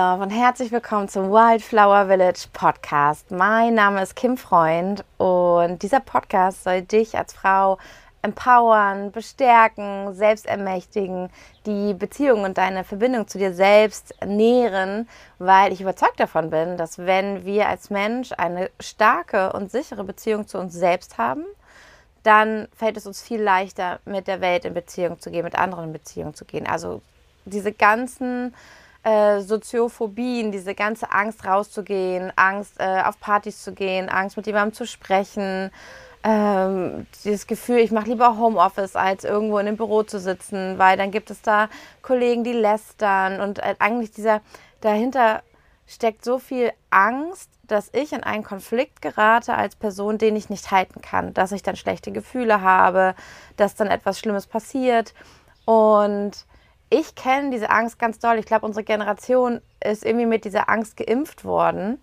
Love und herzlich willkommen zum Wildflower Village Podcast. Mein Name ist Kim Freund und dieser Podcast soll dich als Frau empowern, bestärken, selbst ermächtigen, die Beziehung und deine Verbindung zu dir selbst nähren, weil ich überzeugt davon bin, dass wenn wir als Mensch eine starke und sichere Beziehung zu uns selbst haben, dann fällt es uns viel leichter, mit der Welt in Beziehung zu gehen, mit anderen in Beziehung zu gehen. Also diese ganzen Soziophobien, diese ganze Angst rauszugehen, Angst auf Partys zu gehen, Angst mit jemandem zu sprechen, dieses Gefühl, ich mache lieber Homeoffice, als irgendwo in einem Büro zu sitzen, weil dann gibt es da Kollegen, die lästern und eigentlich dahinter steckt so viel Angst, dass ich in einen Konflikt gerate als Person, den ich nicht halten kann, dass ich dann schlechte Gefühle habe, dass dann etwas Schlimmes passiert und ich kenne diese Angst ganz doll. Ich glaube, unsere Generation ist irgendwie mit dieser Angst geimpft worden.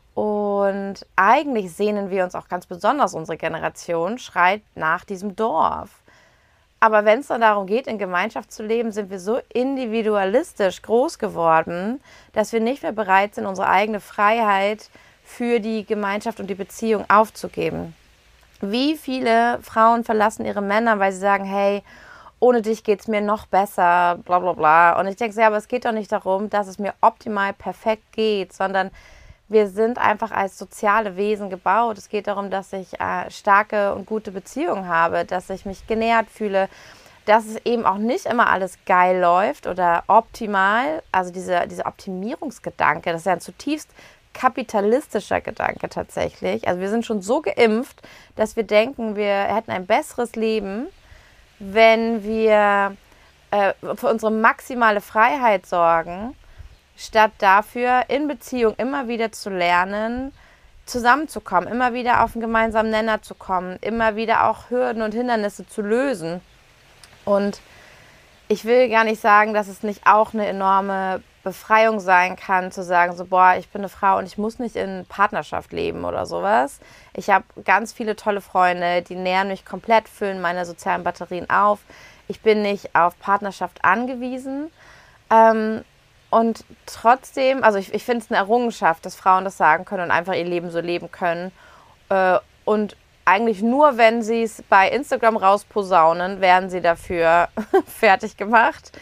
Und eigentlich sehnen wir uns auch ganz besonders, unsere Generation schreit nach diesem Dorf. Aber wenn es dann darum geht, in Gemeinschaft zu leben, sind wir so individualistisch groß geworden, dass wir nicht mehr bereit sind, unsere eigene Freiheit für die Gemeinschaft und die Beziehung aufzugeben. Wie viele Frauen verlassen ihre Männer, weil sie sagen, hey, ohne dich geht es mir noch besser, bla bla bla. Und ich denke, ja, aber es geht doch nicht darum, dass es mir optimal perfekt geht, sondern wir sind einfach als soziale Wesen gebaut. Es geht darum, dass ich starke und gute Beziehungen habe, dass ich mich genährt fühle, dass es eben auch nicht immer alles geil läuft oder optimal. Also dieser Optimierungsgedanke, das ist ja ein zutiefst kapitalistischer Gedanke tatsächlich. Also wir sind schon so geimpft, dass wir denken, wir hätten ein besseres Leben, wenn wir für unsere maximale Freiheit sorgen, statt dafür in Beziehung immer wieder zu lernen, zusammenzukommen, immer wieder auf einen gemeinsamen Nenner zu kommen, immer wieder auch Hürden und Hindernisse zu lösen. Und ich will gar nicht sagen, dass es nicht auch eine enorme Befreiung sein kann, zu sagen, so, boah, ich bin eine Frau und ich muss nicht in Partnerschaft leben oder sowas. Ich habe ganz viele tolle Freunde, die nähren mich komplett, füllen meine sozialen Batterien auf. Ich bin nicht auf Partnerschaft angewiesen. Und trotzdem, also ich finde es eine Errungenschaft, dass Frauen das sagen können und einfach ihr Leben so leben können. Und eigentlich nur, wenn sie es bei Instagram rausposaunen, werden sie dafür fertig gemacht.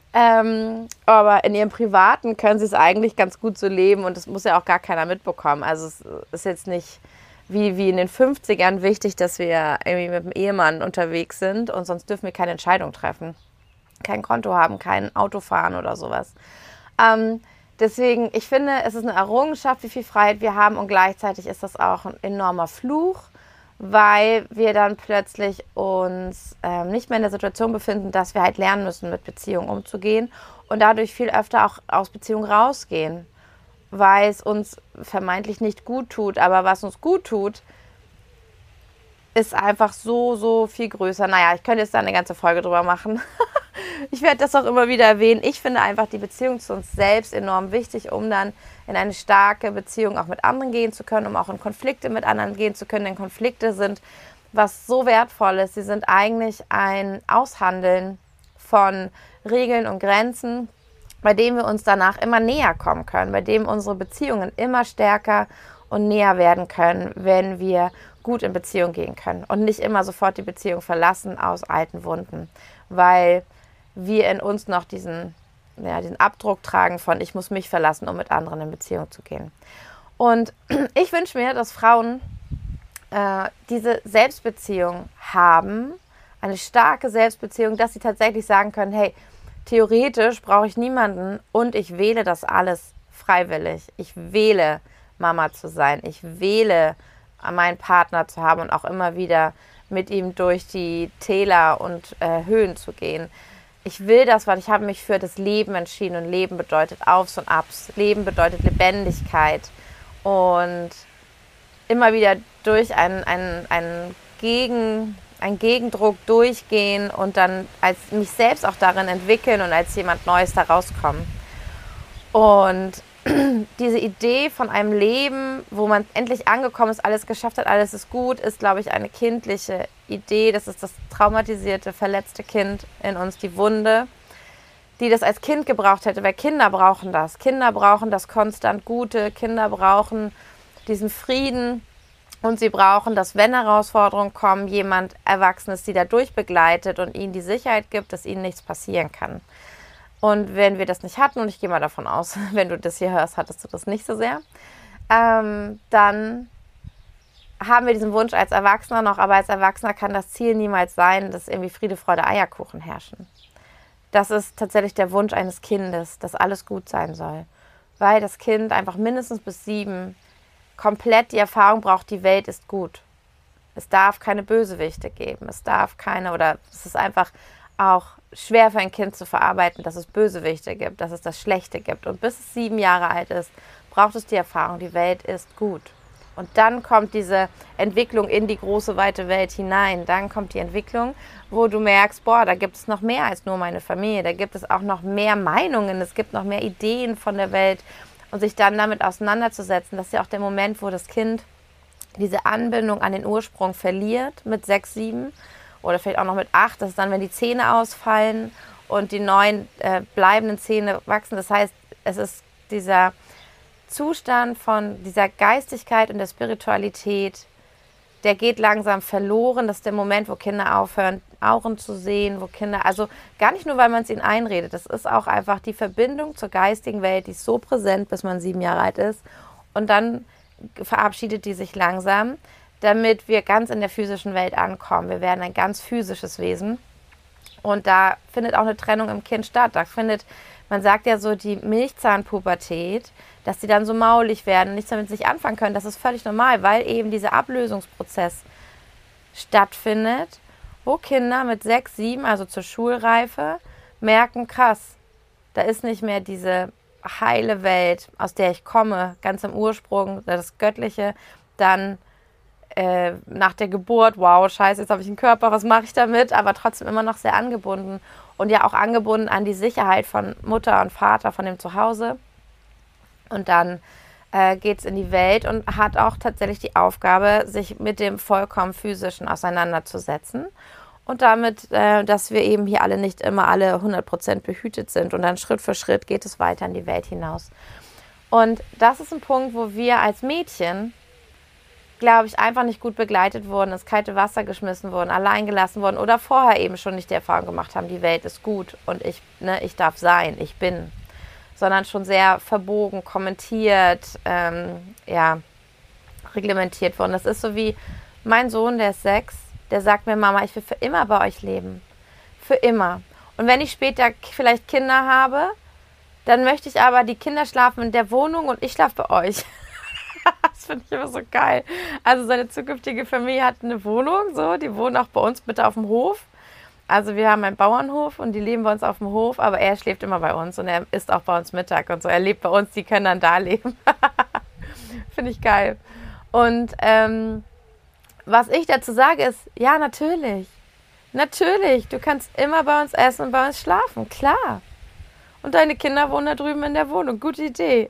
Aber in ihrem Privaten können sie es eigentlich ganz gut so leben und das muss ja auch gar keiner mitbekommen. Also es ist jetzt nicht wie in den 50ern wichtig, dass wir irgendwie mit dem Ehemann unterwegs sind und sonst dürfen wir keine Entscheidung treffen. Kein Konto haben, kein Auto fahren oder sowas. Deswegen, ich finde, es ist eine Errungenschaft, wie viel Freiheit wir haben und gleichzeitig ist das auch ein enormer Fluch, weil wir dann plötzlich uns nicht mehr in der Situation befinden, dass wir halt lernen müssen, mit Beziehungen umzugehen und dadurch viel öfter auch aus Beziehungen rausgehen, weil es uns vermeintlich nicht gut tut, aber was uns gut tut, ist einfach so viel größer. Naja, ich könnte jetzt da eine ganze Folge drüber machen. Ich werde das auch immer wieder erwähnen. Ich finde einfach die Beziehung zu uns selbst enorm wichtig, um dann in eine starke Beziehung auch mit anderen gehen zu können, um auch in Konflikte mit anderen gehen zu können. Denn Konflikte sind was so Wertvolles. Sie sind eigentlich ein Aushandeln von Regeln und Grenzen, bei denen wir uns danach immer näher kommen können, bei dem unsere Beziehungen immer stärker und näher werden können, wenn wir gut in Beziehung gehen können und nicht immer sofort die Beziehung verlassen aus alten Wunden, weil wir in uns noch diesen Abdruck tragen von ich muss mich verlassen, um mit anderen in Beziehung zu gehen. Und ich wünsche mir, dass Frauen diese Selbstbeziehung haben, eine starke Selbstbeziehung, dass sie tatsächlich sagen können, hey, theoretisch brauche ich niemanden und ich wähle das alles freiwillig. Ich wähle, Mama zu sein. Ich wähle, meinen Partner zu haben und auch immer wieder mit ihm durch die Täler und Höhen zu gehen. Ich will das, weil ich habe mich für das Leben entschieden und Leben bedeutet Aufs und Abs. Leben bedeutet Lebendigkeit und immer wieder durch einen Gegendruck durchgehen und dann als mich selbst auch darin entwickeln und als jemand Neues da rauskommen. Und diese Idee von einem Leben, wo man endlich angekommen ist, alles geschafft hat, alles ist gut, ist, glaube ich, eine kindliche Idee. Das ist das traumatisierte, verletzte Kind in uns, die Wunde, die das als Kind gebraucht hätte, weil Kinder brauchen das. Kinder brauchen das konstant Gute, Kinder brauchen diesen Frieden und sie brauchen, dass, wenn Herausforderungen kommen, jemand Erwachsenes sie dadurch begleitet und ihnen die Sicherheit gibt, dass ihnen nichts passieren kann. Und wenn wir das nicht hatten, und ich gehe mal davon aus, wenn du das hier hörst, hattest du das nicht so sehr, dann haben wir diesen Wunsch als Erwachsener noch, aber als Erwachsener kann das Ziel niemals sein, dass irgendwie Friede, Freude, Eierkuchen herrschen. Das ist tatsächlich der Wunsch eines Kindes, dass alles gut sein soll. Weil das Kind einfach mindestens bis 7 komplett die Erfahrung braucht, die Welt ist gut. Es darf keine Bösewichte geben. Es ist einfach auch schwer für ein Kind zu verarbeiten, dass es Bösewichte gibt, dass es das Schlechte gibt. Und bis es 7 Jahre alt ist, braucht es die Erfahrung, die Welt ist gut. Und dann kommt diese Entwicklung in die große, weite Welt hinein. Dann kommt die Entwicklung, wo du merkst, boah, da gibt es noch mehr als nur meine Familie. Da gibt es auch noch mehr Meinungen, es gibt noch mehr Ideen von der Welt. Und sich dann damit auseinanderzusetzen, das ist ja auch der Moment, wo das Kind diese Anbindung an den Ursprung verliert mit 6, 7 oder vielleicht auch noch mit 8. Das ist dann, wenn die Zähne ausfallen und die neuen bleibenden Zähne wachsen. Das heißt, es ist dieser Zustand von dieser Geistigkeit und der Spiritualität, der geht langsam verloren. Das ist der Moment, wo Kinder aufhören, Auren zu sehen, wo Kinder, also gar nicht nur, weil man es ihnen einredet, das ist auch einfach die Verbindung zur geistigen Welt, die ist so präsent, bis man 7 Jahre alt ist. Und dann verabschiedet die sich langsam, damit wir ganz in der physischen Welt ankommen. Wir werden ein ganz physisches Wesen. Und da findet auch eine Trennung im Kind statt. Man sagt ja so, die Milchzahnpubertät, dass die dann so maulig werden, nichts damit sich anfangen können, das ist völlig normal, weil eben dieser Ablösungsprozess stattfindet, wo Kinder mit 6, 7, also zur Schulreife, merken, krass, da ist nicht mehr diese heile Welt, aus der ich komme, ganz im Ursprung, das Göttliche, dann nach der Geburt, wow, scheiße, jetzt habe ich einen Körper, was mache ich damit? Aber trotzdem immer noch sehr angebunden und ja auch angebunden an die Sicherheit von Mutter und Vater, von dem Zuhause. Und dann geht es in die Welt und hat auch tatsächlich die Aufgabe, sich mit dem vollkommen Physischen auseinanderzusetzen. Und damit, dass wir eben hier alle nicht immer alle 100% behütet sind. Und dann Schritt für Schritt geht es weiter in die Welt hinaus. Und das ist ein Punkt, wo wir als Mädchen, glaube ich, einfach nicht gut begleitet wurden, ins kalte Wasser geschmissen wurden, allein gelassen wurden oder vorher eben schon nicht die Erfahrung gemacht haben, die Welt ist gut und ich darf sein, ich bin. Sondern schon sehr verbogen, kommentiert, reglementiert worden. Das ist so wie mein Sohn, der ist 6, der sagt mir, Mama, ich will für immer bei euch leben. Für immer. Und wenn ich später vielleicht Kinder habe, dann möchte ich aber, die Kinder schlafen in der Wohnung und ich schlafe bei euch. Das finde ich immer so geil. Also seine zukünftige Familie hat eine Wohnung, so, die wohnen auch bei uns bitte auf dem Hof. Also wir haben einen Bauernhof und die leben bei uns auf dem Hof, aber er schläft immer bei uns und er isst auch bei uns Mittag und so. Er lebt bei uns, die können dann da leben. Finde ich geil. Und was ich dazu sage ist, ja, natürlich. Natürlich, du kannst immer bei uns essen und bei uns schlafen, klar. Und deine Kinder wohnen da drüben in der Wohnung, gute Idee.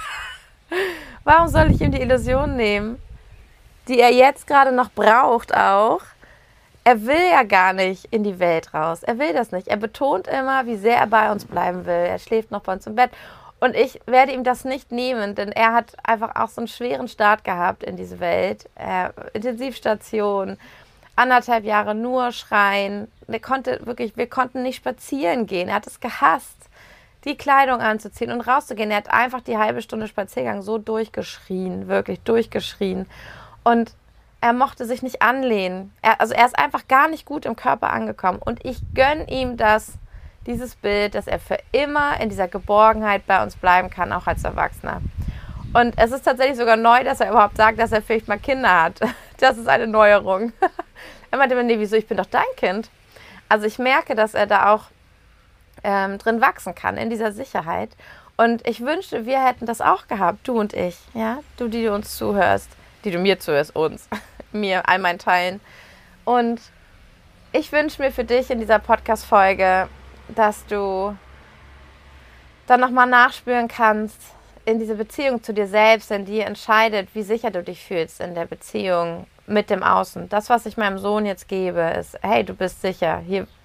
Warum soll ich ihm die Illusion nehmen, die er jetzt gerade noch braucht auch? Er will ja gar nicht in die Welt raus. Er will das nicht. Er betont immer, wie sehr er bei uns bleiben will. Er schläft noch bei uns im Bett. Und ich werde ihm das nicht nehmen, denn er hat einfach auch so einen schweren Start gehabt in diese Welt. Intensivstation, 1,5 Jahre nur schreien. Wir konnten nicht spazieren gehen. Er hat es gehasst, die Kleidung anzuziehen und rauszugehen. Er hat einfach die halbe Stunde Spaziergang so durchgeschrien, wirklich durchgeschrien. Und er mochte sich nicht anlehnen. Er ist einfach gar nicht gut im Körper angekommen. Und ich gönne ihm dieses Bild, dass er für immer in dieser Geborgenheit bei uns bleiben kann, auch als Erwachsener. Und es ist tatsächlich sogar neu, dass er überhaupt sagt, dass er vielleicht mal Kinder hat. Das ist eine Neuerung. Er meinte mir, nee, wieso, ich bin doch dein Kind. Also ich merke, dass er da auch drin wachsen kann, in dieser Sicherheit. Und ich wünschte, wir hätten das auch gehabt, du und ich. Ja? Du, die du uns zuhörst, die du mir zuhörst, uns, mir, all meinen Teilen. Und ich wünsche mir für dich in dieser Podcast-Folge, dass du dann nochmal nachspüren kannst in diese Beziehung zu dir selbst, denn die entscheidet, wie sicher du dich fühlst in der Beziehung mit dem Außen. Das, was ich meinem Sohn jetzt gebe, ist, hey, du bist sicher, hier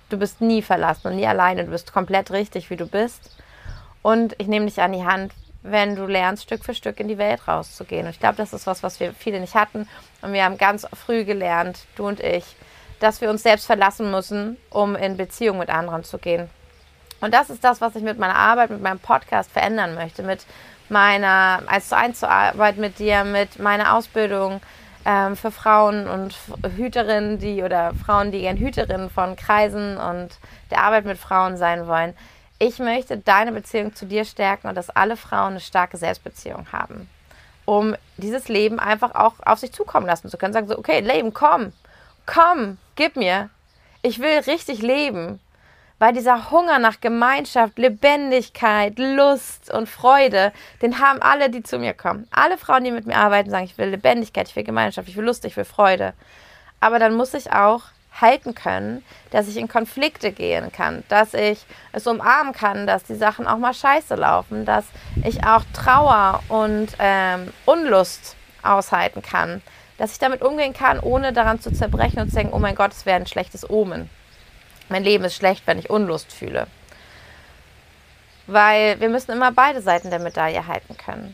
du bist nie verlassen und nie alleine. Du bist komplett richtig, wie du bist. Und ich nehme dich an die Hand, wenn du lernst, Stück für Stück in die Welt rauszugehen. Und ich glaube, das ist was wir viele nicht hatten. Und wir haben ganz früh gelernt, du und ich, dass wir uns selbst verlassen müssen, um in Beziehung mit anderen zu gehen. Und das ist das, was ich mit meiner Arbeit, mit meinem Podcast verändern möchte. Mit meiner 1:1 Arbeit mit dir, mit meiner Ausbildung für Frauen und Hüterinnen, oder Frauen, die gern Hüterinnen von Kreisen und der Arbeit mit Frauen sein wollen. Ich möchte deine Beziehung zu dir stärken und dass alle Frauen eine starke Selbstbeziehung haben, um dieses Leben einfach auch auf sich zukommen lassen zu können. Sagen so, okay, Leben, komm, gib mir. Ich will richtig leben. Weil dieser Hunger nach Gemeinschaft, Lebendigkeit, Lust und Freude, den haben alle, die zu mir kommen. Alle Frauen, die mit mir arbeiten, sagen, ich will Lebendigkeit, ich will Gemeinschaft, ich will Lust, ich will Freude. Aber dann muss ich auch halten können, dass ich in Konflikte gehen kann, dass ich es umarmen kann, dass die Sachen auch mal scheiße laufen, dass ich auch Trauer und Unlust aushalten kann, dass ich damit umgehen kann, ohne daran zu zerbrechen und zu denken, oh mein Gott, es wäre ein schlechtes Omen. Mein Leben ist schlecht, wenn ich Unlust fühle. Weil wir müssen immer beide Seiten der Medaille halten können.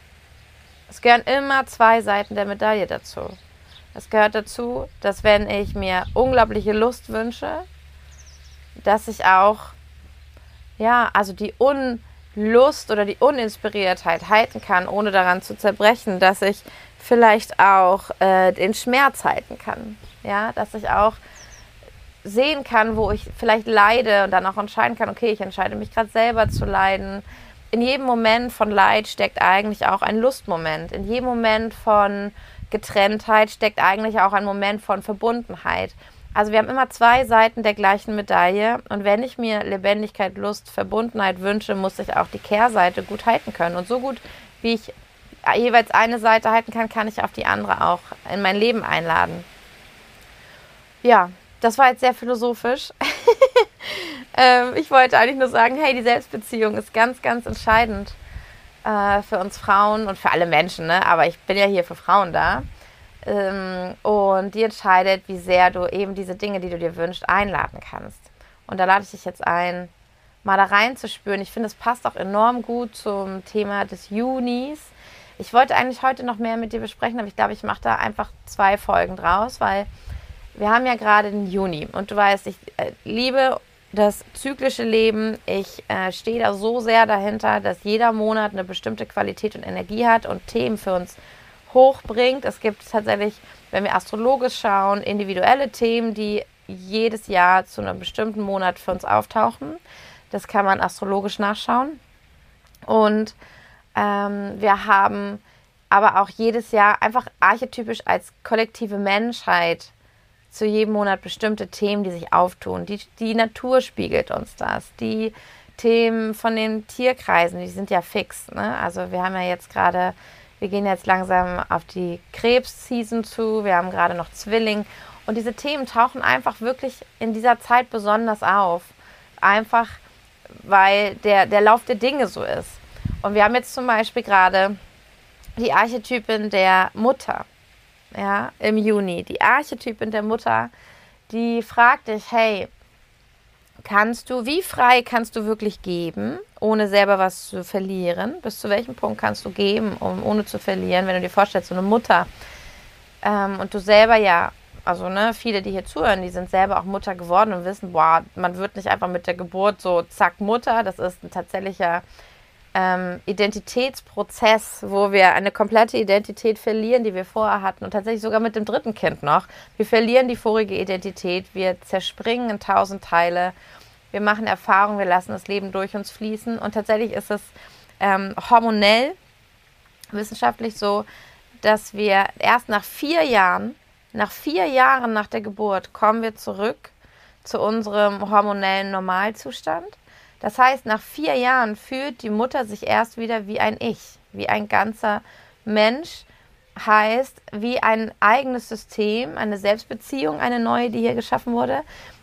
Es gehören immer 2 Seiten der Medaille dazu. Es gehört dazu, dass wenn ich mir unglaubliche Lust wünsche, dass ich auch, die Unlust oder die Uninspiriertheit halten kann, ohne daran zu zerbrechen, dass ich vielleicht auch den Schmerz halten kann. Ja, dass ich auch sehen kann, wo ich vielleicht leide und dann auch entscheiden kann, okay, ich entscheide mich gerade selber zu leiden. In jedem Moment von Leid steckt eigentlich auch ein Lustmoment. In jedem Moment von Getrenntheit steckt eigentlich auch ein Moment von Verbundenheit. Also wir haben immer 2 Seiten der gleichen Medaille und wenn ich mir Lebendigkeit, Lust, Verbundenheit wünsche, muss ich auch die Kehrseite gut halten können. Und so gut, wie ich jeweils eine Seite halten kann, kann ich auf die andere auch in mein Leben einladen. Ja, das war jetzt sehr philosophisch. Ich wollte eigentlich nur sagen, hey, die Selbstbeziehung ist ganz, ganz entscheidend für uns Frauen und für alle Menschen, ne? Aber ich bin ja hier für Frauen da. Und die entscheidet, wie sehr du eben diese Dinge, die du dir wünschst, einladen kannst. Und da lade ich dich jetzt ein, mal da reinzuspüren. Ich finde, es passt auch enorm gut zum Thema des Junis. Ich wollte eigentlich heute noch mehr mit dir besprechen, aber ich glaube, ich mache da einfach 2 Folgen draus, weil wir haben ja gerade den Juni und du weißt, ich liebe das zyklische Leben. Ich stehe da so sehr dahinter, dass jeder Monat eine bestimmte Qualität und Energie hat und Themen für uns hochbringt. Es gibt tatsächlich, wenn wir astrologisch schauen, individuelle Themen, die jedes Jahr zu einem bestimmten Monat für uns auftauchen. Das kann man astrologisch nachschauen. Und wir haben aber auch jedes Jahr einfach archetypisch als kollektive Menschheit zu jedem Monat bestimmte Themen, die sich auftun. Die Natur spiegelt uns das. Die Themen von den Tierkreisen, die sind ja fix. Ne? Also wir haben ja jetzt gerade, wir gehen jetzt langsam auf die Krebs-Season zu. Wir haben gerade noch Zwilling. Und diese Themen tauchen einfach wirklich in dieser Zeit besonders auf. Einfach, weil der Lauf der Dinge so ist. Und wir haben jetzt zum Beispiel gerade die Archetypin der Mutter. Ja, im Juni. Die Archetypin der Mutter, die fragt dich, hey, wie frei kannst du wirklich geben, ohne selber was zu verlieren? Bis zu welchem Punkt kannst du geben, ohne zu verlieren? Wenn du dir vorstellst, so eine Mutter und du selber viele, die hier zuhören, die sind selber auch Mutter geworden und wissen, man wird nicht einfach mit der Geburt so zack Mutter. Das ist ein tatsächlicher Identitätsprozess, wo wir eine komplette Identität verlieren, die wir vorher hatten und tatsächlich sogar mit dem 3. Kind noch. Wir verlieren die vorige Identität, wir zerspringen in 1000 Teile, wir machen Erfahrungen, wir lassen das Leben durch uns fließen und tatsächlich ist es hormonell, wissenschaftlich so, dass wir erst nach 4 Jahren nach der Geburt kommen wir zurück zu unserem hormonellen Normalzustand. Das heißt, nach 4 Jahren fühlt die Mutter sich erst wieder wie ein Ich, wie ein ganzer Mensch, heißt wie ein eigenes System, eine Selbstbeziehung, eine neue, die hier geschaffen wurde,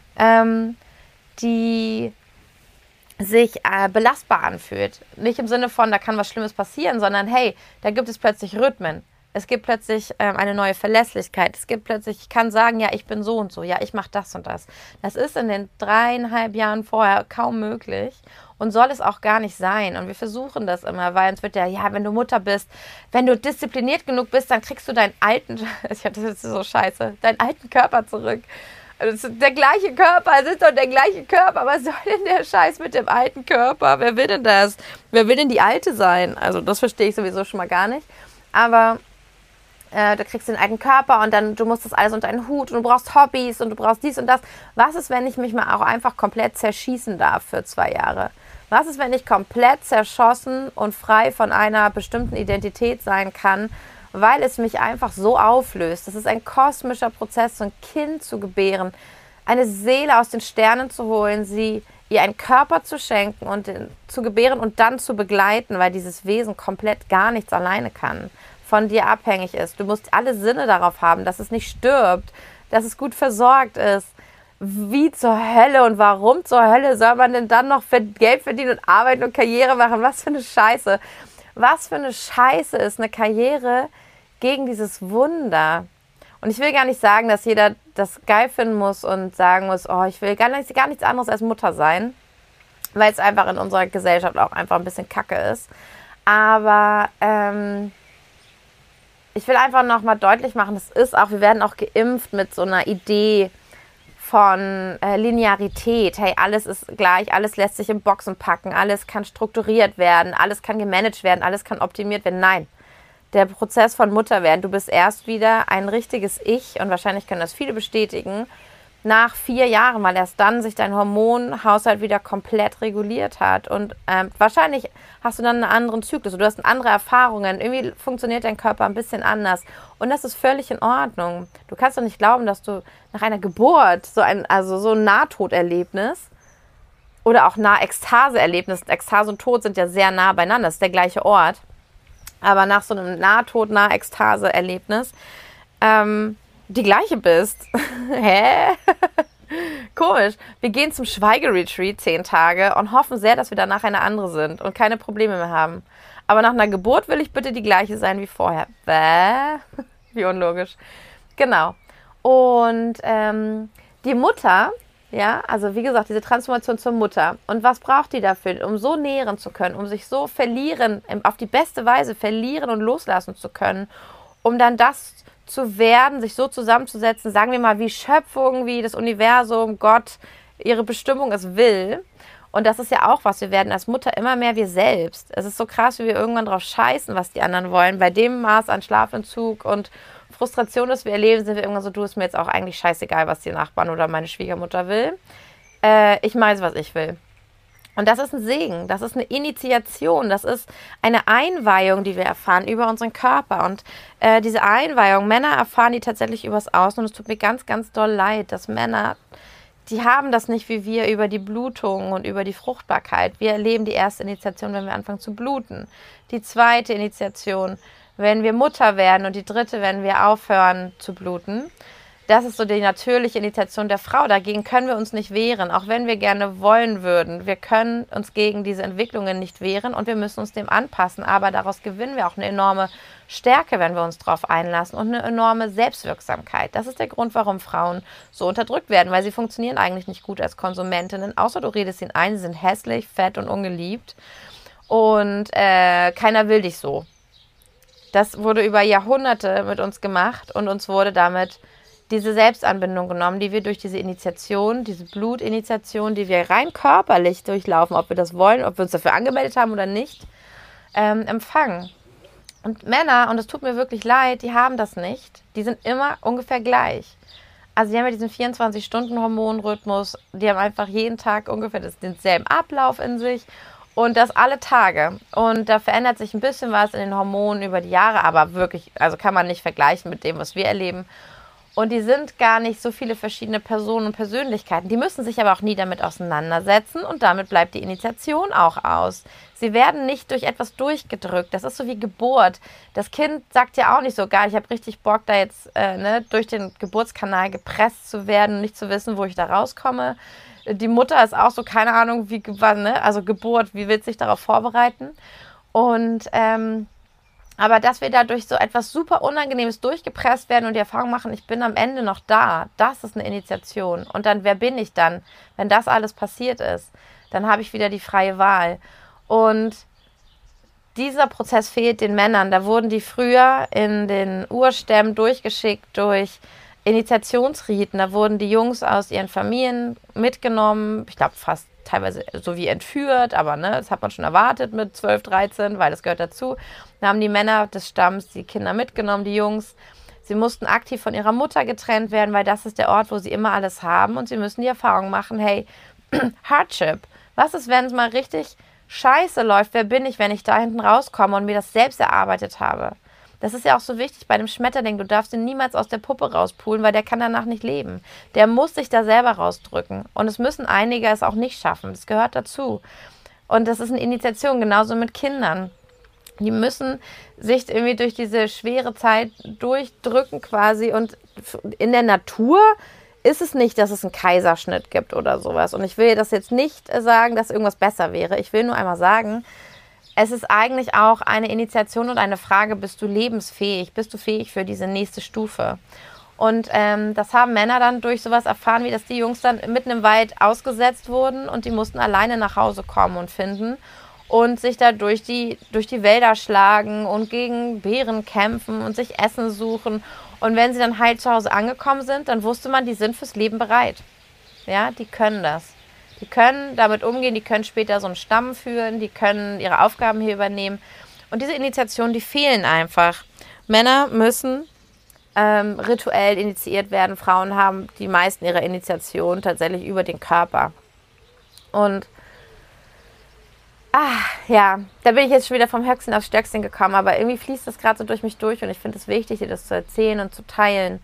die sich belastbar anfühlt. Nicht im Sinne von, da kann was Schlimmes passieren, sondern hey, da gibt es plötzlich Rhythmen. Es gibt plötzlich eine neue Verlässlichkeit. Es gibt plötzlich, ich kann sagen, ja, ich bin so und so, ja, ich mache das und das. Das ist in den 3,5 Jahren vorher kaum möglich und soll es auch gar nicht sein. Und wir versuchen das immer, weil uns wird ja, wenn du Mutter bist, wenn du diszipliniert genug bist, dann kriegst du deinen alten, das ist so scheiße, deinen alten Körper zurück. Also der gleiche Körper, es ist doch der gleiche Körper. Was soll denn der Scheiß mit dem alten Körper? Wer will denn das? Wer will denn die Alte sein? Also das verstehe ich sowieso schon mal gar nicht. Aber du kriegst den alten Körper und dann du musst das alles unter einen Hut und du brauchst Hobbys und du brauchst dies und das. Was ist, wenn ich mich mal auch einfach komplett zerschießen darf für 2 Jahre? Was ist, wenn ich komplett zerschossen und frei von einer bestimmten Identität sein kann, weil es mich einfach so auflöst? Das ist ein kosmischer Prozess, so ein Kind zu gebären, eine Seele aus den Sternen zu holen, ihr einen Körper zu schenken und zu gebären und dann zu begleiten, weil dieses Wesen komplett gar nichts alleine kann, von dir abhängig ist. Du musst alle Sinne darauf haben, dass es nicht stirbt, dass es gut versorgt ist. Wie zur Hölle und warum zur Hölle soll man denn dann noch Geld verdienen und arbeiten und Karriere machen? Was für eine Scheiße. Was für eine Scheiße ist eine Karriere gegen dieses Wunder. Und ich will gar nicht sagen, dass jeder das geil finden muss und sagen muss, oh, ich will gar nichts anderes als Mutter sein, weil es einfach in unserer Gesellschaft auch einfach ein bisschen kacke ist. Aber ich will einfach nochmal deutlich machen, wir werden auch geimpft mit so einer Idee von Linearität. Hey, alles ist gleich, alles lässt sich in Boxen packen, alles kann strukturiert werden, alles kann gemanagt werden, alles kann optimiert werden. Nein, der Prozess von Mutterwerden, du bist erst wieder ein richtiges Ich und wahrscheinlich können das viele bestätigen, nach 4 Jahren, weil erst dann sich dein Hormonhaushalt wieder komplett reguliert hat und wahrscheinlich hast du dann einen anderen Zyklus, du hast andere Erfahrungen, irgendwie funktioniert dein Körper ein bisschen anders und das ist völlig in Ordnung. Du kannst doch nicht glauben, dass du nach einer Geburt so ein Nahtoderlebnis oder auch Nahekstase-Erlebnis, Ekstase und Tod sind ja sehr nah beieinander, das ist der gleiche Ort, aber nach so einem Nahtod-Nahekstase-Erlebnis die gleiche bist. Hä? Komisch. Wir gehen zum Schweigeretreat 10 Tage und hoffen sehr, dass wir danach eine andere sind und keine Probleme mehr haben. Aber nach einer Geburt will ich bitte die gleiche sein wie vorher. Bäh? Wie unlogisch. Genau. Und die Mutter, ja, also wie gesagt, diese Transformation zur Mutter. Und was braucht die dafür, um so nähren zu können, um sich so verlieren, auf die beste Weise verlieren und loslassen zu können, um dann das zu werden, sich so zusammenzusetzen, sagen wir mal, wie Schöpfung, wie das Universum, Gott, ihre Bestimmung es will. Und das ist ja auch was, wir werden als Mutter immer mehr wir selbst. Es ist so krass, wie wir irgendwann drauf scheißen, was die anderen wollen. Bei dem Maß an Schlafentzug und Frustration, das wir erleben, sind wir irgendwann so, du, ist mir jetzt auch eigentlich scheißegal, was die Nachbarn oder meine Schwiegermutter will. Ich mache jetzt, was ich will. Und das ist ein Segen, das ist eine Initiation, das ist eine Einweihung, die wir erfahren über unseren Körper. Und diese Einweihung, Männer erfahren die tatsächlich übers Außen. Und es tut mir ganz, ganz doll leid, dass Männer, die haben das nicht wie wir über die Blutung und über die Fruchtbarkeit. Wir erleben die erste Initiation, wenn wir anfangen zu bluten. Die zweite Initiation, wenn wir Mutter werden. Und die dritte, wenn wir aufhören zu bluten. Das ist so die natürliche Initiation der Frau. Dagegen können wir uns nicht wehren, auch wenn wir gerne wollen würden. Wir können uns gegen diese Entwicklungen nicht wehren und wir müssen uns dem anpassen. Aber daraus gewinnen wir auch eine enorme Stärke, wenn wir uns darauf einlassen und eine enorme Selbstwirksamkeit. Das ist der Grund, warum Frauen so unterdrückt werden, weil sie funktionieren eigentlich nicht gut als Konsumentinnen. Außer du redest ihnen ein, sie sind hässlich, fett und ungeliebt und keiner will dich so. Das wurde über Jahrhunderte mit uns gemacht und uns wurde damit diese Selbstanbindung genommen, die wir durch diese Initiation, diese Blutinitiation, die wir rein körperlich durchlaufen, ob wir das wollen, ob wir uns dafür angemeldet haben oder nicht, empfangen. Und Männer, und es tut mir wirklich leid, die haben das nicht. Die sind immer ungefähr gleich. Also die haben ja diesen 24-Stunden-Hormonrhythmus, die haben einfach jeden Tag ungefähr denselben Ablauf in sich und das alle Tage. Und da verändert sich ein bisschen was in den Hormonen über die Jahre, aber wirklich, also kann man nicht vergleichen mit dem, was wir erleben. Und die sind gar nicht so viele verschiedene Personen und Persönlichkeiten. Die müssen sich aber auch nie damit auseinandersetzen und damit bleibt die Initiation auch aus. Sie werden nicht durch etwas durchgedrückt. Das ist so wie Geburt. Das Kind sagt ja auch nicht so, geil, ich habe richtig Bock, da jetzt durch den Geburtskanal gepresst zu werden und nicht zu wissen, wo ich da rauskomme. Die Mutter ist auch so, keine Ahnung, wie, also Geburt, wie will sich darauf vorbereiten? Und Aber dass wir da durch so etwas super Unangenehmes durchgepresst werden und die Erfahrung machen, ich bin am Ende noch da, das ist eine Initiation. Und dann, wer bin ich dann, wenn das alles passiert ist? Dann habe ich wieder die freie Wahl. Und dieser Prozess fehlt den Männern. Da wurden die früher in den Urstämmen durchgeschickt durch Initiationsriten. Da wurden die Jungs aus ihren Familien mitgenommen, ich glaube fast teilweise so wie entführt, aber das hat man schon erwartet mit 12, 13, weil das gehört dazu. Da haben die Männer des Stamms die Kinder mitgenommen, die Jungs. Sie mussten aktiv von ihrer Mutter getrennt werden, weil das ist der Ort, wo sie immer alles haben. Und sie müssen die Erfahrung machen, hey, Hardship. Was ist, wenn es mal richtig scheiße läuft? Wer bin ich, wenn ich da hinten rauskomme und mir das selbst erarbeitet habe? Das ist ja auch so wichtig bei dem Schmetterling. Du darfst ihn niemals aus der Puppe rauspulen, weil der kann danach nicht leben. Der muss sich da selber rausdrücken. Und es müssen einige es auch nicht schaffen. Das gehört dazu. Und das ist eine Initiation, genauso mit Kindern. Die müssen sich irgendwie durch diese schwere Zeit durchdrücken quasi. Und in der Natur ist es nicht, dass es einen Kaiserschnitt gibt oder sowas. Und ich will das jetzt nicht sagen, dass irgendwas besser wäre. Ich will nur einmal sagen, es ist eigentlich auch eine Initiation und eine Frage, bist du lebensfähig? Bist du fähig für diese nächste Stufe? Und das haben Männer dann durch sowas erfahren, wie dass die Jungs dann mitten im Wald ausgesetzt wurden und die mussten alleine nach Hause kommen und finden und sich da durch die Wälder schlagen und gegen Bären kämpfen und sich Essen suchen. Und wenn sie dann heil zu Hause angekommen sind, dann wusste man, die sind fürs Leben bereit. Ja, die können das. Die können damit umgehen, die können später so einen Stamm führen, die können ihre Aufgaben hier übernehmen. Und diese Initiationen, die fehlen einfach. Männer müssen rituell initiiert werden. Frauen haben die meisten ihrer Initiationen tatsächlich über den Körper. Und ja, da bin ich jetzt schon wieder vom Höchstchen aufs Stöckchen gekommen, aber irgendwie fließt das gerade so durch mich durch und ich finde es wichtig, dir das zu erzählen und zu teilen.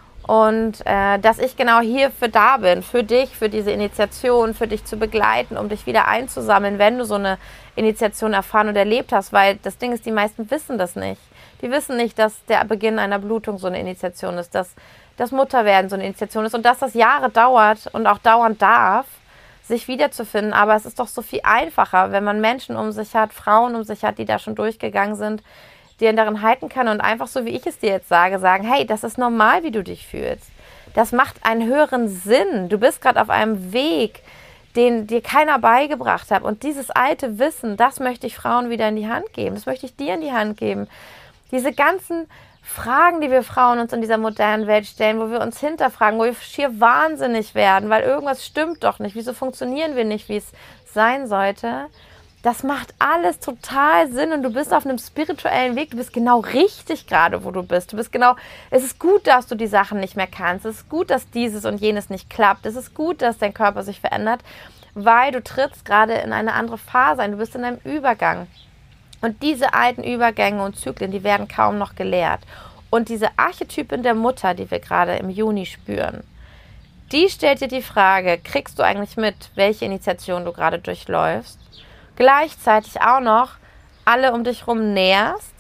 Und dass ich genau hierfür da bin, für dich, für diese Initiation, für dich zu begleiten, um dich wieder einzusammeln, wenn du so eine Initiation erfahren und erlebt hast. Weil das Ding ist, die meisten wissen das nicht. Die wissen nicht, dass der Beginn einer Blutung so eine Initiation ist, dass das Mutterwerden so eine Initiation ist und dass das Jahre dauert und auch dauern darf, sich wiederzufinden. Aber es ist doch so viel einfacher, wenn man Menschen um sich hat, Frauen um sich hat, die da schon durchgegangen sind, die ihn darin halten kann und einfach so, wie ich es dir jetzt sage, sagen, hey, das ist normal, wie du dich fühlst. Das macht einen höheren Sinn. Du bist gerade auf einem Weg, den dir keiner beigebracht hat. Und dieses alte Wissen, das möchte ich Frauen wieder in die Hand geben. Das möchte ich dir in die Hand geben. Diese ganzen Fragen, die wir Frauen uns in dieser modernen Welt stellen, wo wir uns hinterfragen, wo wir schier wahnsinnig werden, weil irgendwas stimmt doch nicht. Wieso funktionieren wir nicht, wie es sein sollte? Das macht alles total Sinn und du bist auf einem spirituellen Weg. Du bist genau richtig gerade, wo du bist. Es ist gut, dass du die Sachen nicht mehr kannst. Es ist gut, dass dieses und jenes nicht klappt. Es ist gut, dass dein Körper sich verändert, weil du trittst gerade in eine andere Phase ein. Du bist in einem Übergang. Und diese alten Übergänge und Zyklen, die werden kaum noch gelehrt. Und diese Archetypin der Mutter, die wir gerade im Juni spüren, die stellt dir die Frage, kriegst du eigentlich mit, welche Initiation du gerade durchläufst? Gleichzeitig auch noch alle um dich rum nährst.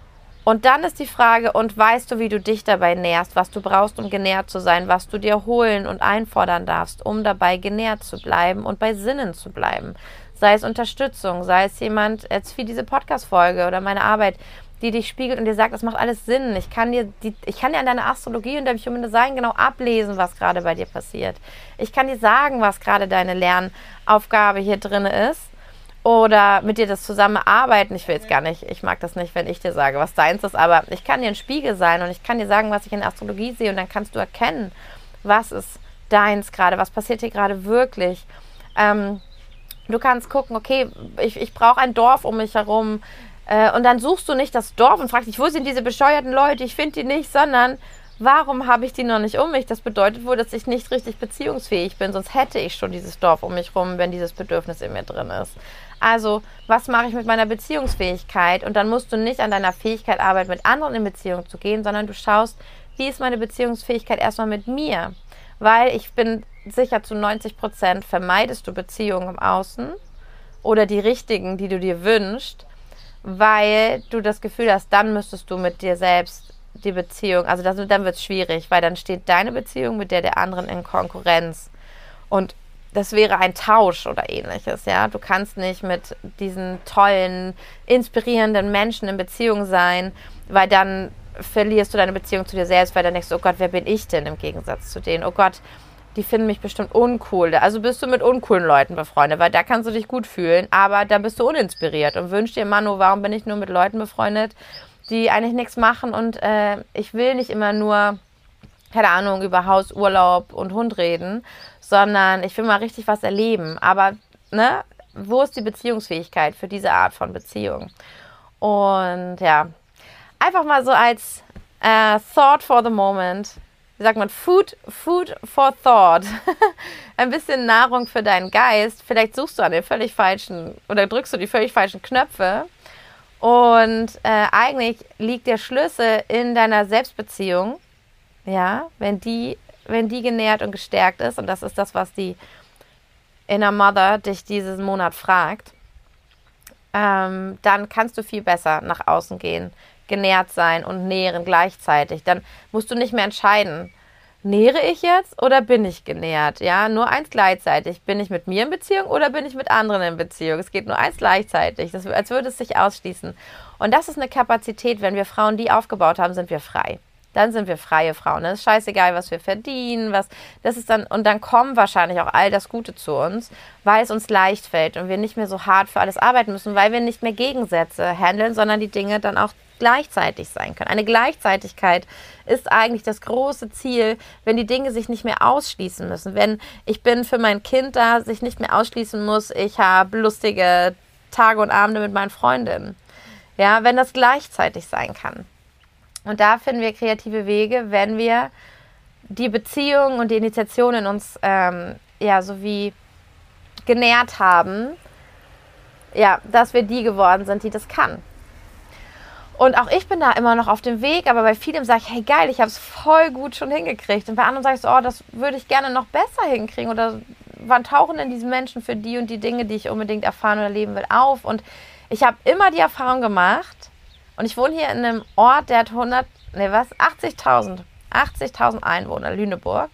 Und dann ist die Frage, und weißt du, wie du dich dabei nährst, was du brauchst, um genährt zu sein, was du dir holen und einfordern darfst, um dabei genährt zu bleiben und bei Sinnen zu bleiben. Sei es Unterstützung, sei es jemand, jetzt wie diese Podcast-Folge oder meine Arbeit, die dich spiegelt und dir sagt, das macht alles Sinn. Ich kann dir an deiner Astrologie und deinem Human Design genau ablesen, was gerade bei dir passiert. Ich kann dir sagen, was gerade deine Lernaufgabe hier drin ist. Oder mit dir das zusammenarbeiten. Ich will jetzt gar nicht, ich mag das nicht, wenn ich dir sage, was deins ist, aber ich kann dir ein Spiegel sein und ich kann dir sagen, was ich in der Astrologie sehe und dann kannst du erkennen, was ist deins gerade, was passiert hier gerade wirklich. Du kannst gucken, okay, ich brauche ein Dorf um mich herum und dann suchst du nicht das Dorf und fragst dich, wo sind diese bescheuerten Leute, ich finde die nicht, sondern warum habe ich die noch nicht um mich? Das bedeutet wohl, dass ich nicht richtig beziehungsfähig bin, sonst hätte ich schon dieses Dorf um mich rum, wenn dieses Bedürfnis in mir drin ist. Also, was mache ich mit meiner Beziehungsfähigkeit? Und dann musst du nicht an deiner Fähigkeit arbeiten, mit anderen in Beziehung zu gehen, sondern du schaust, wie ist meine Beziehungsfähigkeit erstmal mit mir? Weil ich bin sicher, zu 90% vermeidest du Beziehungen im Außen oder die richtigen, die du dir wünschst, weil du das Gefühl hast, dann müsstest du mit dir selbst die Beziehung, also dann wird es schwierig, weil dann steht deine Beziehung mit der anderen in Konkurrenz. Und das wäre ein Tausch oder ähnliches, ja. Du kannst nicht mit diesen tollen, inspirierenden Menschen in Beziehung sein, weil dann verlierst du deine Beziehung zu dir selbst, weil dann denkst du, oh Gott, wer bin ich denn im Gegensatz zu denen? Oh Gott, die finden mich bestimmt uncool. Also bist du mit uncoolen Leuten befreundet, weil da kannst du dich gut fühlen, aber da bist du uninspiriert und wünschst dir, Mann, oh, warum bin ich nur mit Leuten befreundet, die eigentlich nichts machen und ich will nicht immer nur, keine Ahnung, über Haus, Urlaub und Hund reden, sondern ich will mal richtig was erleben. Aber, ne, wo ist die Beziehungsfähigkeit für diese Art von Beziehung? Und ja, einfach mal so als Thought for the moment, wie sagt man, Food for Thought. Ein bisschen Nahrung für deinen Geist. Vielleicht suchst du an den völlig falschen oder drückst du die völlig falschen Knöpfe. Und eigentlich liegt der Schlüssel in deiner Selbstbeziehung. Ja, wenn die genährt und gestärkt ist, und das ist das, was die Inner Mother dich diesen Monat fragt, dann kannst du viel besser nach außen gehen, genährt sein und nähren gleichzeitig. Dann musst du nicht mehr entscheiden, nähere ich jetzt oder bin ich genährt? Ja, nur eins gleichzeitig. Bin ich mit mir in Beziehung oder bin ich mit anderen in Beziehung? Es geht nur eins gleichzeitig, als würde es sich ausschließen. Und das ist eine Kapazität, wenn wir Frauen die aufgebaut haben, sind wir frei. Dann sind wir freie Frauen. Es ist scheißegal, was wir verdienen, das ist dann, und dann kommt wahrscheinlich auch all das Gute zu uns, weil es uns leicht fällt und wir nicht mehr so hart für alles arbeiten müssen, weil wir nicht mehr Gegensätze handeln, sondern die Dinge dann auch gleichzeitig sein können. Eine Gleichzeitigkeit ist eigentlich das große Ziel, wenn die Dinge sich nicht mehr ausschließen müssen. Wenn ich bin für mein Kind da, sich nicht mehr ausschließen muss, ich habe lustige Tage und Abende mit meinen Freundinnen. Ja, wenn das gleichzeitig sein kann. Und da finden wir kreative Wege, wenn wir die Beziehung und die Initiation in uns so wie genährt haben, ja, dass wir die geworden sind, die das kann. Und auch ich bin da immer noch auf dem Weg, aber bei vielem sage ich, hey geil, ich habe es voll gut schon hingekriegt. Und bei anderen sage ich so, oh, das würde ich gerne noch besser hinkriegen. Oder wann tauchen denn diese Menschen für die und die Dinge, die ich unbedingt erfahren oder erleben will, auf? Und ich habe immer die Erfahrung gemacht, und ich wohne hier in einem Ort, der hat 80.000 Einwohner, Lüneburg.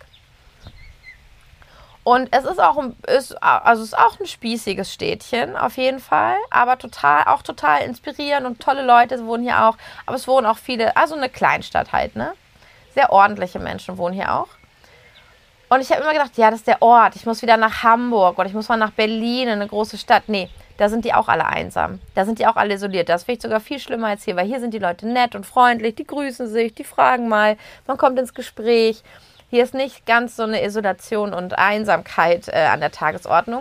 Und es ist auch ein spießiges Städtchen, auf jeden Fall, aber total inspirierend und tolle Leute wohnen hier auch. Aber es wohnen auch viele, also eine Kleinstadt halt, ne? Sehr ordentliche Menschen wohnen hier auch. Und ich habe immer gedacht, ja, das ist der Ort. Ich muss wieder nach Hamburg oder ich muss mal nach Berlin, in eine große Stadt. Nee, da sind die auch alle einsam. Da sind die auch alle isoliert. Das ist vielleicht sogar viel schlimmer als hier, weil hier sind die Leute nett und freundlich, die grüßen sich, die fragen mal, man kommt ins Gespräch. Hier ist nicht ganz so eine Isolation und Einsamkeit an der Tagesordnung.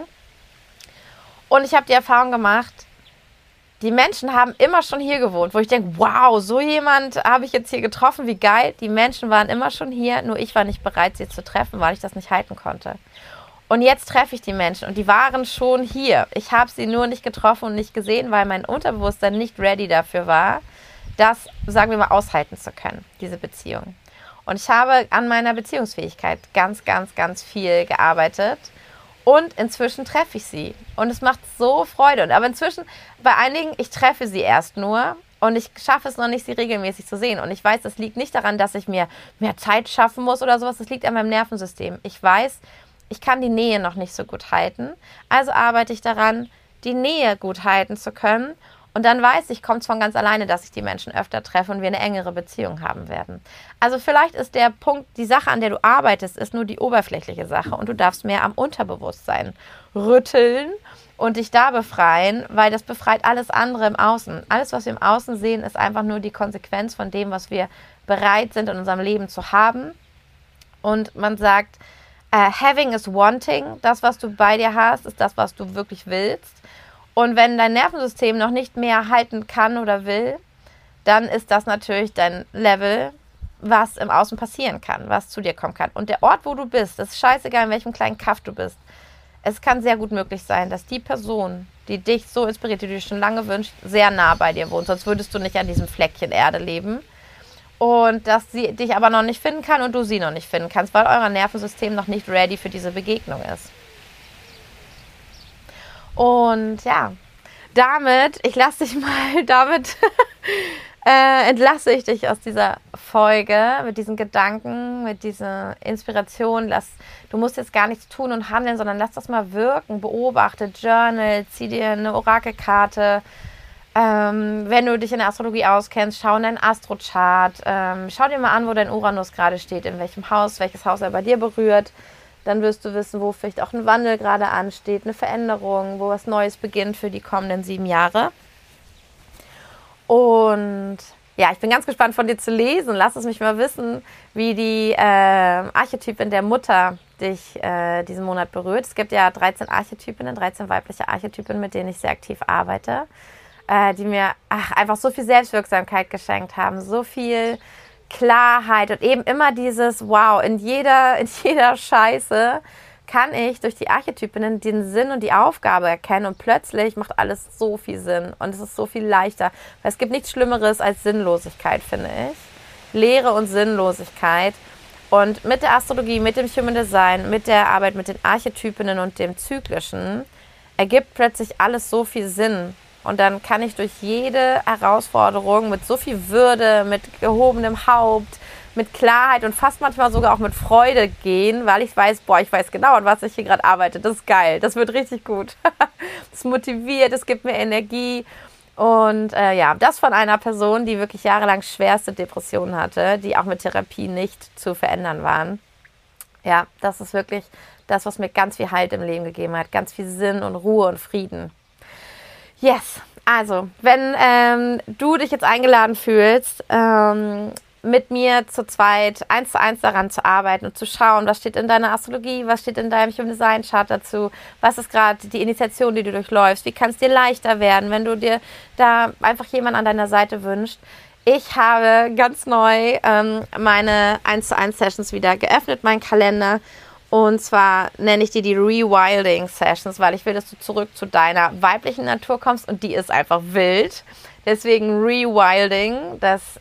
Und ich habe die Erfahrung gemacht, die Menschen haben immer schon hier gewohnt, wo ich denke, wow, so jemand habe ich jetzt hier getroffen, wie geil. Die Menschen waren immer schon hier, nur ich war nicht bereit, sie zu treffen, weil ich das nicht halten konnte. Und jetzt treffe ich die Menschen und die waren schon hier. Ich habe sie nur nicht getroffen und nicht gesehen, weil mein Unterbewusstsein nicht ready dafür war, das, sagen wir mal, aushalten zu können, diese Beziehung. Und ich habe an meiner Beziehungsfähigkeit ganz, ganz, ganz viel gearbeitet. Und inzwischen treffe ich sie. Und es macht so Freude. Aber inzwischen, bei einigen, ich treffe sie erst nur. Und ich schaffe es noch nicht, sie regelmäßig zu sehen. Und ich weiß, das liegt nicht daran, dass ich mir mehr Zeit schaffen muss oder sowas. Das liegt an meinem Nervensystem. Ich weiß, ich kann die Nähe noch nicht so gut halten. Also arbeite ich daran, die Nähe gut halten zu können. Und dann weiß ich, kommt es von ganz alleine, dass ich die Menschen öfter treffe und wir eine engere Beziehung haben werden. Also vielleicht ist der Punkt, die Sache, an der du arbeitest, ist nur die oberflächliche Sache. Und du darfst mehr am Unterbewusstsein rütteln und dich da befreien, weil das befreit alles andere im Außen. Alles, was wir im Außen sehen, ist einfach nur die Konsequenz von dem, was wir bereit sind, in unserem Leben zu haben. Und man sagt, having is wanting. Das, was du bei dir hast, ist das, was du wirklich willst. Und wenn dein Nervensystem noch nicht mehr halten kann oder will, dann ist das natürlich dein Level, was im Außen passieren kann, was zu dir kommen kann. Und der Ort, wo du bist, ist scheißegal, in welchem kleinen Kaff du bist. Es kann sehr gut möglich sein, dass die Person, die dich so inspiriert, die du dir schon lange wünschst, sehr nah bei dir wohnt. Sonst würdest du nicht an diesem Fleckchen Erde leben. Und dass sie dich aber noch nicht finden kann und du sie noch nicht finden kannst, weil euer Nervensystem noch nicht ready für diese Begegnung ist. Und ja, ich lasse dich mal damit entlasse ich dich aus dieser Folge mit diesen Gedanken, mit dieser Inspiration. Du musst jetzt gar nichts tun und handeln, sondern lass das mal wirken. Beobachte, journal, zieh dir eine Orakelkarte. Wenn du dich in der Astrologie auskennst, schau in deinen Astrochart. Schau dir mal an, wo dein Uranus gerade steht, in welchem Haus, welches Haus er bei dir berührt. Dann wirst du wissen, wo vielleicht auch ein Wandel gerade ansteht, eine Veränderung, wo was Neues beginnt für die kommenden 7 Jahre. Und ja, ich bin ganz gespannt von dir zu lesen. Lass es mich mal wissen, wie die Archetypin der Mutter dich diesen Monat berührt. Es gibt ja 13 Archetypinnen, 13 weibliche Archetypen, mit denen ich sehr aktiv arbeite, die mir einfach so viel Selbstwirksamkeit geschenkt haben, so viel Klarheit und eben immer dieses Wow, in jeder Scheiße kann ich durch die Archetypinnen den Sinn und die Aufgabe erkennen und plötzlich macht alles so viel Sinn und es ist so viel leichter. Weil es gibt nichts Schlimmeres als Sinnlosigkeit, finde ich. Leere und Sinnlosigkeit. Und mit der Astrologie, mit dem Human Design, mit der Arbeit mit den Archetypinnen und dem Zyklischen ergibt plötzlich alles so viel Sinn. Und dann kann ich durch jede Herausforderung mit so viel Würde, mit gehobenem Haupt, mit Klarheit und fast manchmal sogar auch mit Freude gehen, weil ich weiß, ich weiß genau, an was ich hier gerade arbeite. Das ist geil, das wird richtig gut. Das motiviert, es gibt mir Energie. Und das von einer Person, die wirklich jahrelang schwerste Depressionen hatte, die auch mit Therapie nicht zu verändern waren. Ja, das ist wirklich das, was mir ganz viel Halt im Leben gegeben hat, ganz viel Sinn und Ruhe und Frieden. Yes, also, wenn du dich jetzt eingeladen fühlst, mit mir zu zweit 1:1 daran zu arbeiten und zu schauen, was steht in deiner Astrologie, was steht in deinem Human Design Chart dazu, was ist gerade die Initiation, die du durchläufst, wie kann es dir leichter werden, wenn du dir da einfach jemanden an deiner Seite wünschst. Ich habe ganz neu meine 1:1 Sessions wieder geöffnet, meinen Kalender. Und zwar nenne ich die Rewilding Sessions, weil ich will, dass du zurück zu deiner weiblichen Natur kommst und die ist einfach wild. Deswegen Rewilding, das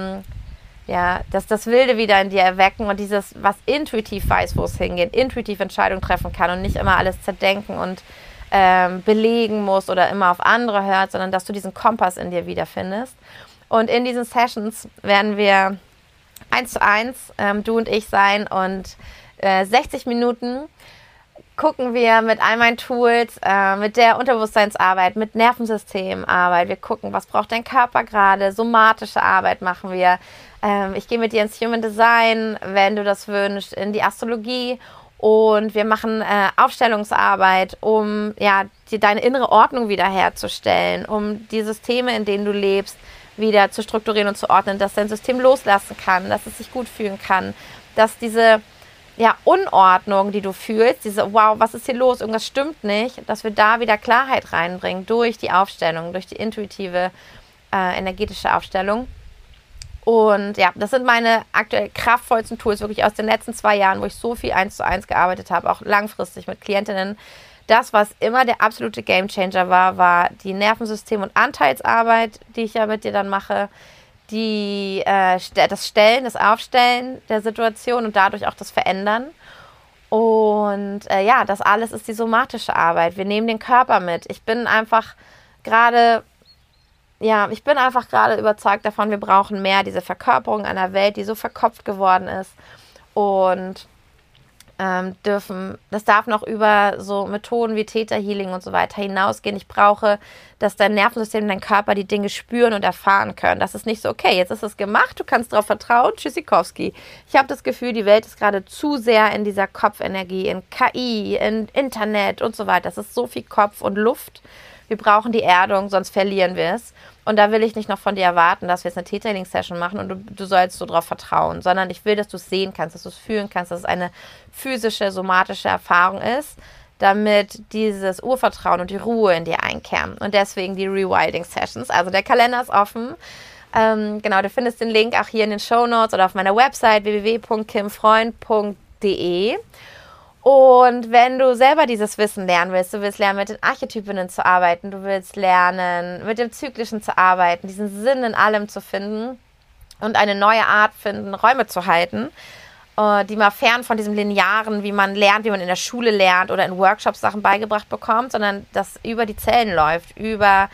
Wilde wieder in dir erwecken und dieses, was intuitiv weiß, wo es hingeht, intuitiv Entscheidungen treffen kann und nicht immer alles zerdenken und belegen muss oder immer auf andere hört, sondern dass du diesen Kompass in dir wiederfindest. Und in diesen Sessions werden wir 1:1, du und ich sein und 60 Minuten gucken wir mit all meinen Tools, mit der Unterbewusstseinsarbeit, mit Nervensystemarbeit. Wir gucken, was braucht dein Körper gerade, somatische Arbeit machen wir. Ich gehe mit dir ins Human Design, wenn du das wünschst, in die Astrologie und wir machen Aufstellungsarbeit, um deine innere Ordnung wiederherzustellen, um die Systeme, in denen du lebst, wieder zu strukturieren und zu ordnen, dass dein System loslassen kann, dass es sich gut fühlen kann, dass diese Unordnung, die du fühlst, wow, was ist hier los, irgendwas stimmt nicht, dass wir da wieder Klarheit reinbringen durch die Aufstellung, durch die intuitive, energetische Aufstellung. Und ja, das sind meine aktuell kraftvollsten Tools, wirklich aus den letzten 2 Jahren, wo ich so viel 1:1 gearbeitet habe, auch langfristig mit Klientinnen. Das, was immer der absolute Gamechanger war die Nervensystem- und Anteilsarbeit, die ich ja mit dir dann mache, das Stellen, das Aufstellen der Situation und dadurch auch das Verändern. Und das alles ist die somatische Arbeit. Wir nehmen den Körper mit. Ich bin einfach gerade überzeugt davon, wir brauchen mehr diese Verkörperung einer Welt, die so verkopft geworden ist. Und das darf noch über so Methoden wie Theta Healing und so weiter hinausgehen. Ich brauche, dass dein Nervensystem und dein Körper die Dinge spüren und erfahren können. Das ist nicht so, okay, jetzt ist es gemacht, du kannst darauf vertrauen, Tschüssikowski. Ich habe das Gefühl, die Welt ist gerade zu sehr in dieser Kopfenergie, in KI, in Internet und so weiter. Das ist so viel Kopf und Luft. Wir brauchen die Erdung, sonst verlieren wir es. Und da will ich nicht noch von dir erwarten, dass wir jetzt eine Theta Healing Session machen und du sollst so drauf vertrauen, sondern ich will, dass du es sehen kannst, dass du es fühlen kannst, dass es eine physische, somatische Erfahrung ist, damit dieses Urvertrauen und die Ruhe in dir einkehren. Und deswegen die Rewilding Sessions. Also der Kalender ist offen. Du findest den Link auch hier in den Shownotes oder auf meiner Website www.kimfreund.de. Und wenn du selber dieses Wissen lernen willst, du willst lernen, mit den Archetypinnen zu arbeiten, du willst lernen, mit dem Zyklischen zu arbeiten, diesen Sinn in allem zu finden und eine neue Art finden, Räume zu halten, die mal fern von diesem Linearen, wie man lernt, wie man in der Schule lernt oder in Workshops Sachen beigebracht bekommt, sondern das über die Zellen läuft, über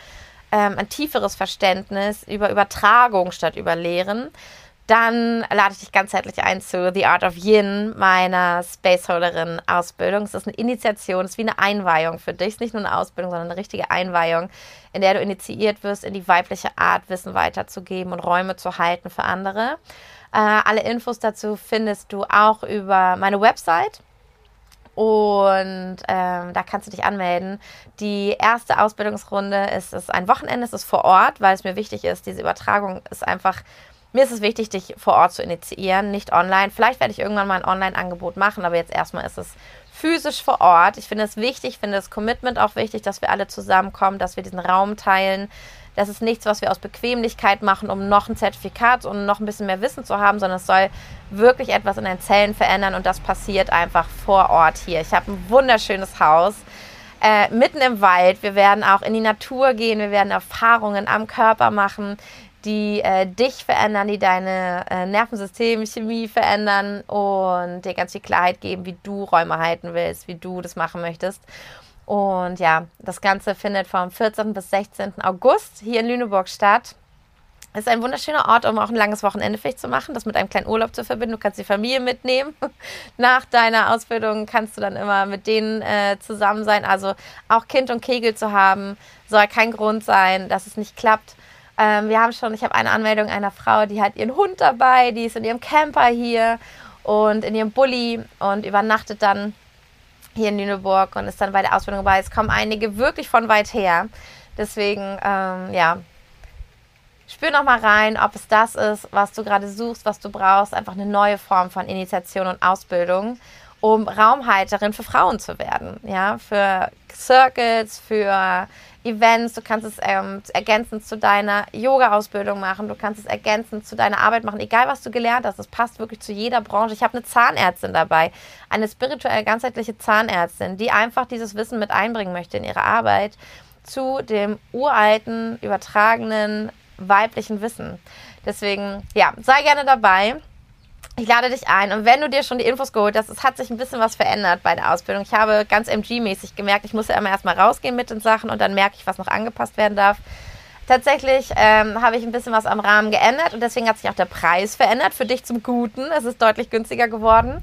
ein tieferes Verständnis über Übertragung statt über Lehren, dann lade ich dich ganzheitlich ein zu The Art of Yin, meiner Spaceholderin-Ausbildung. Es ist eine Initiation, es ist wie eine Einweihung für dich. Es ist nicht nur eine Ausbildung, sondern eine richtige Einweihung, in der du initiiert wirst, in die weibliche Art, Wissen weiterzugeben und Räume zu halten für andere. Alle Infos dazu findest du auch über meine Website. Und da kannst du dich anmelden. Die erste Ausbildungsrunde ist ein Wochenende, es ist vor Ort, weil es mir wichtig ist, diese Übertragung ist einfach... Mir ist es wichtig, dich vor Ort zu initiieren, nicht online. Vielleicht werde ich irgendwann mal ein Online-Angebot machen, aber jetzt erstmal ist es physisch vor Ort. Ich finde es wichtig, ich finde das Commitment auch wichtig, dass wir alle zusammenkommen, dass wir diesen Raum teilen. Das ist nichts, was wir aus Bequemlichkeit machen, um noch ein Zertifikat und noch ein bisschen mehr Wissen zu haben, sondern es soll wirklich etwas in den Zellen verändern und das passiert einfach vor Ort hier. Ich habe ein wunderschönes Haus. Mitten im Wald. Wir werden auch in die Natur gehen, wir werden Erfahrungen am Körper machen, die dich verändern, die deine Nervensystem, Chemie verändern und dir ganz viel Klarheit geben, wie du Räume halten willst, wie du das machen möchtest. Und ja, das Ganze findet vom 14. bis 16. August hier in Lüneburg statt. Es ist ein wunderschöner Ort, um auch ein langes Wochenende vielleicht zu machen, das mit einem kleinen Urlaub zu verbinden. Du kannst die Familie mitnehmen. Nach deiner Ausbildung kannst du dann immer mit denen zusammen sein. Also auch Kind und Kegel zu haben, soll kein Grund sein, dass es nicht klappt. Ich habe eine Anmeldung einer Frau, die hat ihren Hund dabei, die ist in ihrem Camper hier und in ihrem Bulli und übernachtet dann hier in Lüneburg und ist dann bei der Ausbildung dabei. Es kommen einige wirklich von weit her. Deswegen, spür noch mal rein, ob es das ist, was du gerade suchst, was du brauchst. Einfach eine neue Form von Initiation und Ausbildung, um Raumhalterin für Frauen zu werden. Ja, für Circles, für Events. Du kannst es ergänzend zu deiner Yoga-Ausbildung machen. Du kannst es ergänzend zu deiner Arbeit machen. Egal, was du gelernt hast. Das passt wirklich zu jeder Branche. Ich habe eine Zahnärztin dabei. Eine spirituell ganzheitliche Zahnärztin, die einfach dieses Wissen mit einbringen möchte in ihre Arbeit zu dem uralten, übertragenen, weiblichen Wissen. Deswegen, ja, sei gerne dabei. Ich lade dich ein und wenn du dir schon die Infos geholt hast, es hat sich ein bisschen was verändert bei der Ausbildung. Ich habe ganz MG-mäßig gemerkt, ich muss ja immer erstmal rausgehen mit den Sachen und dann merke ich, was noch angepasst werden darf. Tatsächlich habe ich ein bisschen was am Rahmen geändert und deswegen hat sich auch der Preis verändert, für dich zum Guten. Es ist deutlich günstiger geworden.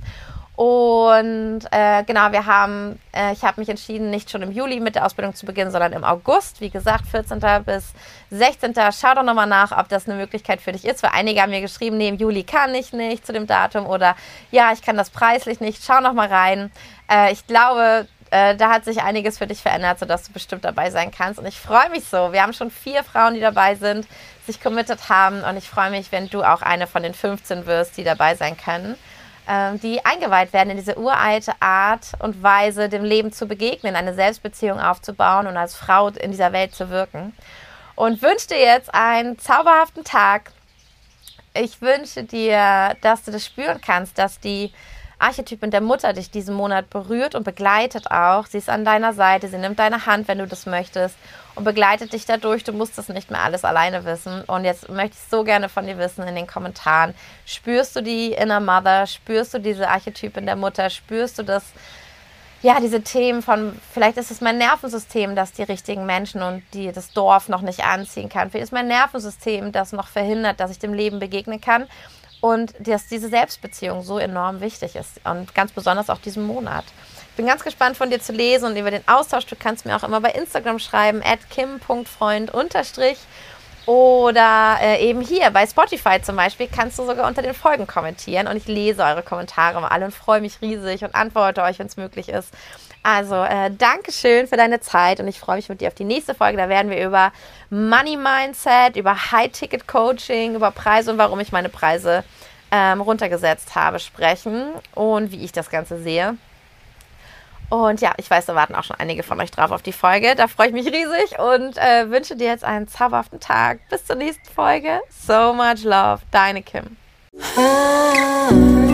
Und genau, ich habe mich entschieden, nicht schon im Juli mit der Ausbildung zu beginnen, sondern im August. Wie gesagt, 14. bis 16. Schau doch nochmal nach, ob das eine Möglichkeit für dich ist. Weil einige haben mir geschrieben, nee, im Juli kann ich nicht zu dem Datum oder ja, ich kann das preislich nicht. Schau noch mal rein. Ich glaube, da hat sich einiges für dich verändert, sodass du bestimmt dabei sein kannst. Und ich freue mich so. Wir haben schon 4 Frauen, die dabei sind, sich committed haben. Und ich freue mich, wenn du auch eine von den 15 wirst, die dabei sein können, die eingeweiht werden in diese uralte Art und Weise, dem Leben zu begegnen, eine Selbstbeziehung aufzubauen und als Frau in dieser Welt zu wirken. Und wünsche dir jetzt einen zauberhaften Tag. Ich wünsche dir, dass du das spüren kannst, dass die Archetypin der Mutter dich diesen Monat berührt und begleitet auch. Sie ist an deiner Seite, sie nimmt deine Hand, wenn du das möchtest und begleitet dich dadurch. Du musst das nicht mehr alles alleine wissen. Und jetzt möchte ich so gerne von dir wissen in den Kommentaren. Spürst du die Inner Mother? Spürst du diese Archetypin der Mutter? Spürst du das? Ja, diese Themen von, vielleicht ist es mein Nervensystem, das die richtigen Menschen und das Dorf noch nicht anziehen kann. Vielleicht ist mein Nervensystem, das noch verhindert, dass ich dem Leben begegnen kann. Und dass diese Selbstbeziehung so enorm wichtig ist und ganz besonders auch diesen Monat. Ich bin ganz gespannt von dir zu lesen und über den Austausch. Du kannst mir auch immer bei Instagram schreiben, @kim.freund_ oder eben hier bei Spotify zum Beispiel kannst du sogar unter den Folgen kommentieren und ich lese eure Kommentare mal alle und freue mich riesig und antworte euch, wenn es möglich ist. Also Dankeschön für deine Zeit und ich freue mich mit dir auf die nächste Folge. Da werden wir über Money Mindset, über High-Ticket-Coaching, über Preise und warum ich meine Preise runtergesetzt habe sprechen und wie ich das Ganze sehe. Und ja, ich weiß, da warten auch schon einige von euch drauf auf die Folge. Da freue ich mich riesig und wünsche dir jetzt einen zauberhaften Tag. Bis zur nächsten Folge. So much love. Deine Kim.